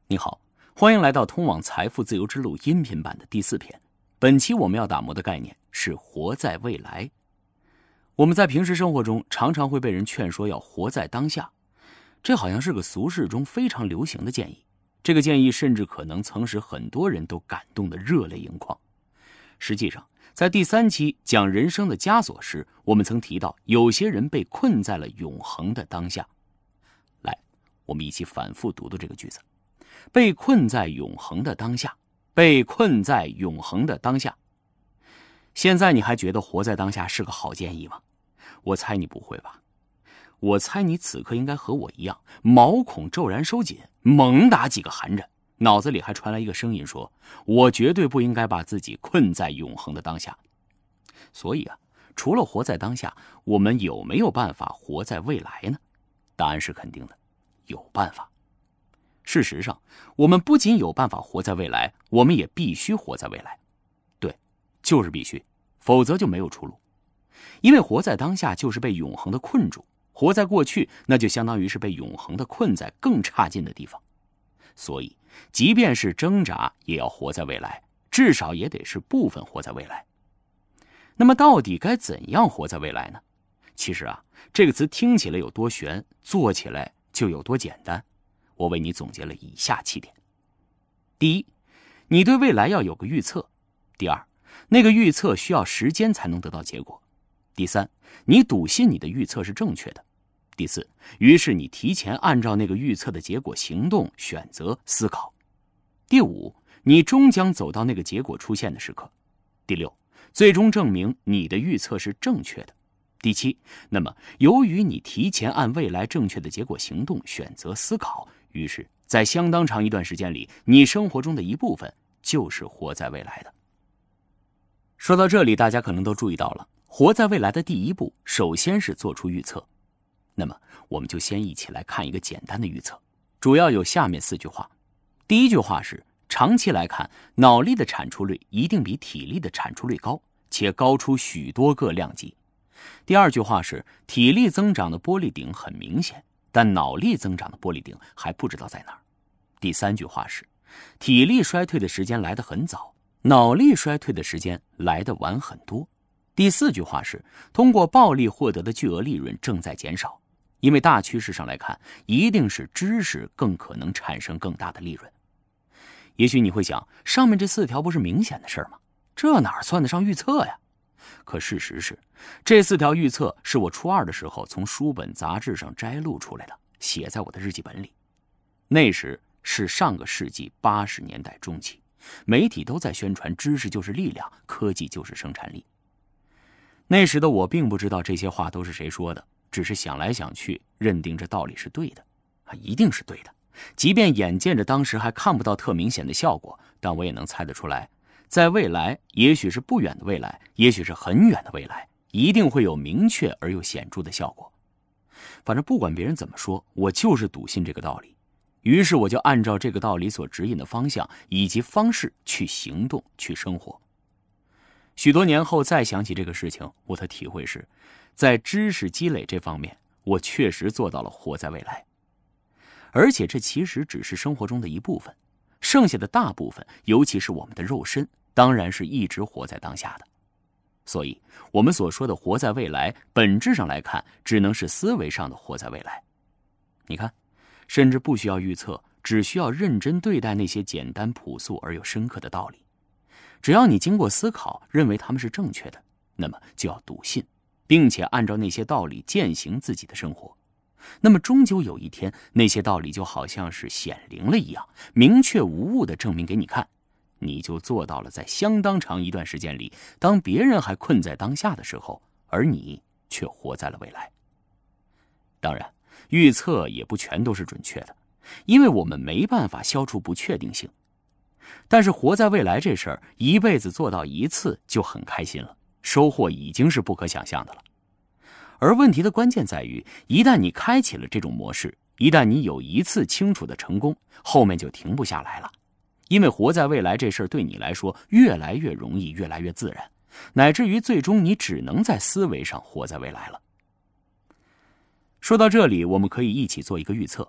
你好，欢迎来到通往财富自由之路音频版的第4篇。本期我们要打磨的概念是活在未来。我们在平时生活中常常会被人劝说要活在当下，这好像是个俗世中非常流行的建议。这个建议甚至可能曾使很多人都感动得热泪盈眶。实际上，在第3期讲人生的枷锁时，我们曾提到有些人被困在了永恒的当下。来，我们一起反复读读这个句子。被困在永恒的当下，被困在永恒的当下。现在你还觉得活在当下是个好建议吗？我猜你不会吧。我猜你此刻应该和我一样，毛孔骤然收紧，猛打几个寒颤，脑子里还传来一个声音说，我绝对不应该把自己困在永恒的当下。所以啊，除了活在当下，我们有没有办法活在未来呢？答案是肯定的，有办法。事实上，我们不仅有办法活在未来，我们也必须活在未来。对，就是必须，否则就没有出路。因为活在当下就是被永恒的困住，活在过去那就相当于是被永恒的困在更差劲的地方。所以，即便是挣扎，也要活在未来，至少也得是部分活在未来。那么到底该怎样活在未来呢？其实啊，这个词听起来有多玄，做起来就有多简单。我为你总结了以下7点。第一，你对未来要有个预测。第二，那个预测需要时间才能得到结果。第三，你笃信你的预测是正确的。第四，于是你提前按照那个预测的结果行动、选择、思考。第五，你终将走到那个结果出现的时刻。第六，最终证明你的预测是正确的。第七，那么由于你提前按未来正确的结果行动、选择、思考，于是在相当长一段时间里，你生活中的一部分就是活在未来的。说到这里，大家可能都注意到了，活在未来的第一步首先是做出预测。那么我们就先一起来看一个简单的预测，主要有下面4句话。第一句话是，长期来看，脑力的产出率一定比体力的产出率高，且高出许多个量级。第二句话是，体力增长的玻璃顶很明显，但脑力增长的玻璃顶还不知道在哪儿。第三句话是，体力衰退的时间来得很早，脑力衰退的时间来得晚很多。第4句话是，通过暴力获得的巨额利润正在减少，因为大趋势上来看，一定是知识更可能产生更大的利润。也许你会想，上面这4条不是明显的事吗？这哪算得上预测呀？可事实是，这4条预测是我初2的时候从书本杂志上摘录出来的，写在我的日记本里。那时是上个世纪80年代中期，媒体都在宣传知识就是力量，科技就是生产力。那时的我并不知道这些话都是谁说的，只是想来想去，认定这道理是对的，一定是对的。即便眼见着当时还看不到特明显的效果，但我也能猜得出来，在未来，也许是不远的未来，也许是很远的未来，一定会有明确而又显著的效果。反正不管别人怎么说，我就是笃信这个道理。于是我就按照这个道理所指引的方向以及方式去行动，去生活。许多年后再想起这个事情，我的体会是，在知识积累这方面，我确实做到了活在未来。而且这其实只是生活中的一部分，剩下的大部分，尤其是我们的肉身，当然是一直活在当下的。所以我们所说的活在未来，本质上来看，只能是思维上的活在未来。你看，甚至不需要预测，只需要认真对待那些简单朴素而又深刻的道理。只要你经过思考，认为他们是正确的，那么就要笃信，并且按照那些道理践行自己的生活。那么终究有一天，那些道理就好像是显灵了一样，明确无误地证明给你看，你就做到了在相当长一段时间里，当别人还困在当下的时候，而你却活在了未来。当然，预测也不全都是准确的，因为我们没办法消除不确定性。但是活在未来这事儿，一辈子做到1次就很开心了，收获已经是不可想象的了。而问题的关键在于，一旦你开启了这种模式，一旦你有1次清楚的成功，后面就停不下来了。因为活在未来这事儿对你来说越来越容易，越来越自然，乃至于最终你只能在思维上活在未来了。说到这里，我们可以一起做一个预测。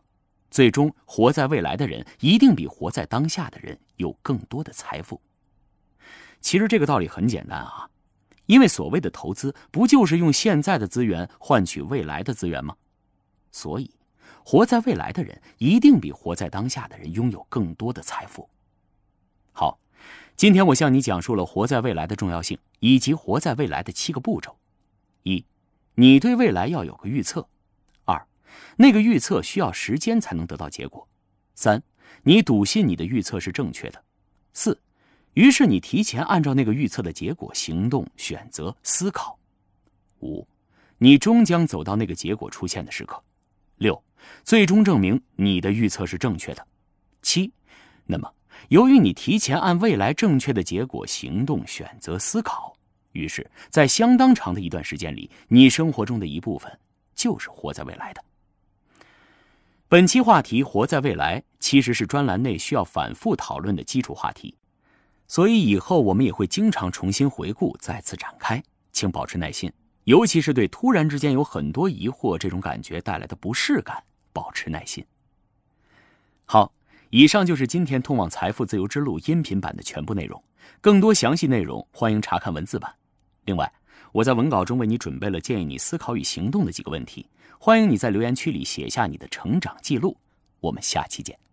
最终活在未来的人一定比活在当下的人有更多的财富。其实这个道理很简单啊，因为所谓的投资不就是用现在的资源换取未来的资源吗？所以活在未来的人一定比活在当下的人拥有更多的财富。好，今天我向你讲述了活在未来的重要性，以及活在未来的7个步骤。1. 你对未来要有个预测。2. 那个预测需要时间才能得到结果。3. 你笃信你的预测是正确的。4. 于是你提前按照那个预测的结果行动、选择、思考。5. 你终将走到那个结果出现的时刻。6. 最终证明你的预测是正确的。7. 那么由于你提前按未来正确的结果行动、选择、思考，于是在相当长的一段时间里，你生活中的一部分就是活在未来的。本期话题活在未来其实是专栏内需要反复讨论的基础话题，所以以后我们也会经常重新回顾，再次展开，请保持耐心，尤其是对突然之间有很多疑惑这种感觉带来的不适感保持耐心。好，以上就是今天通往财富自由之路音频版的全部内容，更多详细内容欢迎查看文字版。另外，我在文稿中为你准备了建议你思考与行动的几个问题，欢迎你在留言区里写下你的成长记录。我们下期见。